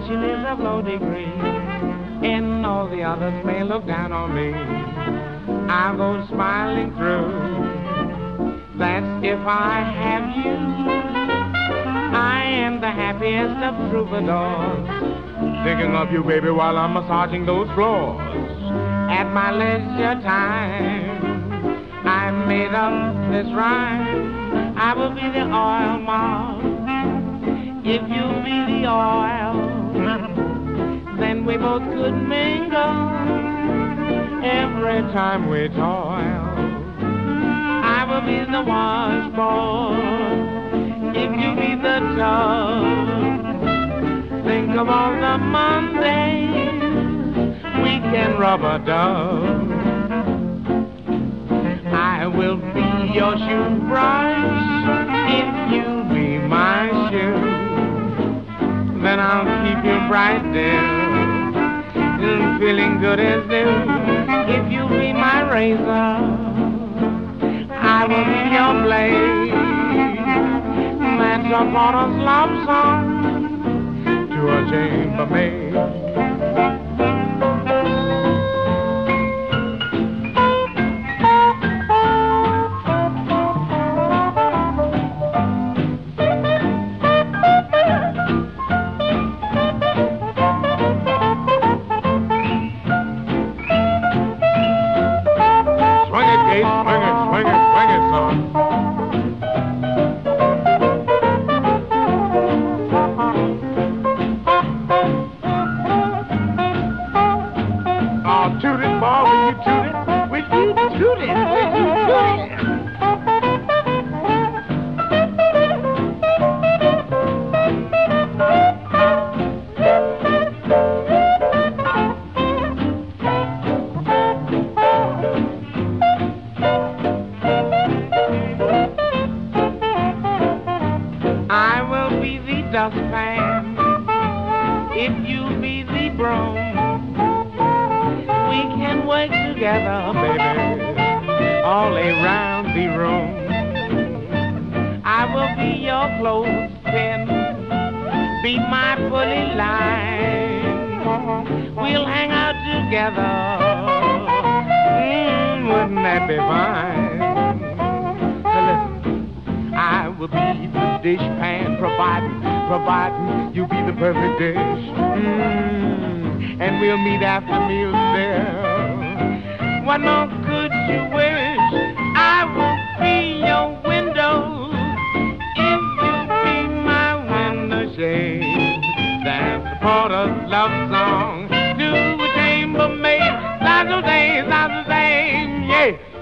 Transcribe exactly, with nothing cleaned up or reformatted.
position is of low degree, and all the others may look down on me. I'll go smiling through. That's if I have you. I am the happiest of troubadours, thinking of you, baby, while I'm massaging those floors. At my leisure time, I made up this rhyme. I will be the oil mob if you be the oil. Then we both could mingle every time we toil. I will be the washboard if you be the tub. Think of all the Mondays we can rub a dub. I will be your shoe brush if you be my shoe. Then I'll keep you bright, dear, and feeling good as new. If you be my razor, I will be your blade. That's upon a love song to a chambermaid. Providing you be the perfect dish, mm, and we'll meet after meals there. What more could you wish? I will be your window if you be my window shade. That's the Porter's love song to a chambermaid. Lots of days, lots of days, yeah.